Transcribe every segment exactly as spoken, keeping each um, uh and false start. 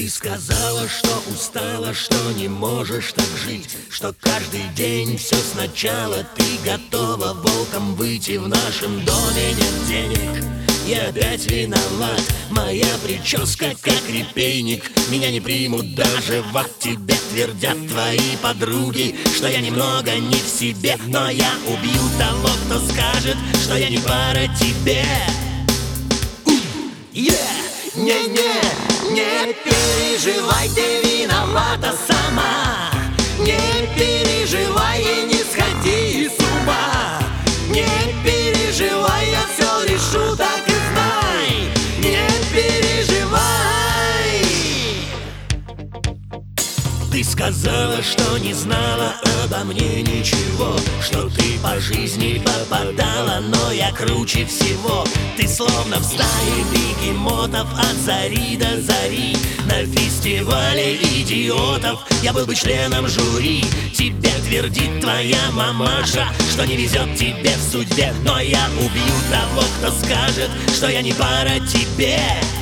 Ты сказала, что устала, что не можешь так жить, что каждый день все сначала. Ты готова волком выйти, в нашем доме нет денег. Я опять виноват, моя прическа как репейник. Меня не примут даже в ад, тебе твердят твои подруги, что я немного не в себе. Но я убью того, кто скажет, что я не пара тебе. Yeah! Не-не, не переживай, ты виновата сама. Не переживай и не сходи с ума. Не переживай, я все решу, так и знай. Не переживай. Ты сказала, что не знала обо мне ничего, что ты по жизни попадала, но я круче всего. Ты словно в стае бегемотов от зари до зари. На фестивале идиотов я был бы членом жюри. Тебе твердит твоя мамаша, что не везет тебе в судьбе. Но я убью того, кто скажет, что я не пара тебе.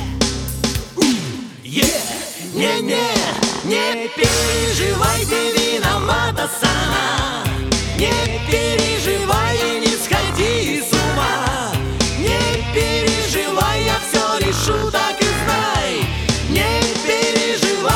Yeah! Не-не, не переживай, ты виновата сама. Не переживай и не сходи с ума. Не переживай, я все решу, так и знай. Не переживай.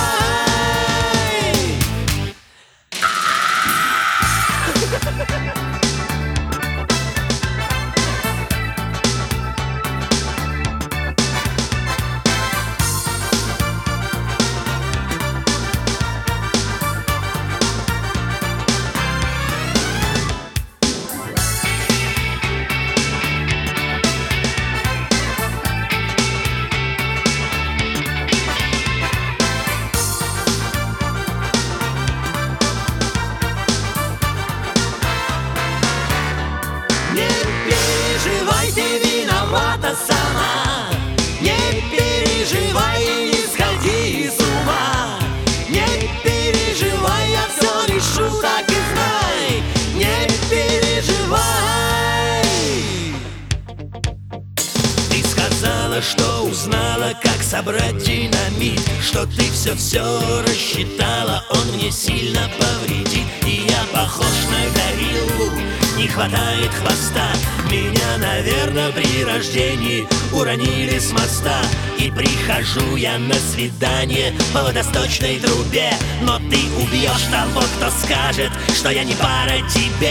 Ты виновата сама. Не переживай и не сходи с ума. Не переживай, я все решу, так и знай. Не переживай. Ты сказала, что узнала, как собрать динамит, что ты все-все рассчитала, он мне сильно повредит. И я похож на гориллу, не хватает хвоста. Меня, наверное, при рождении уронили с моста. И прихожу я на свидание по водосточной трубе. Но ты убьешь того, кто скажет, что я не пара тебе.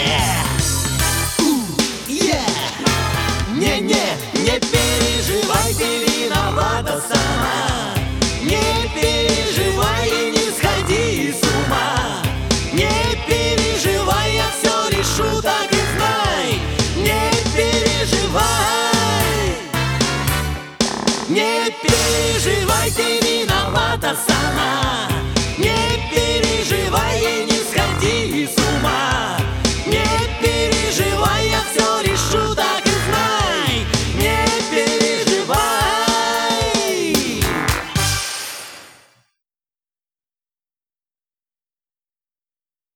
Yeah! Не-не, не переживай, ты виновата сама. Не переживай.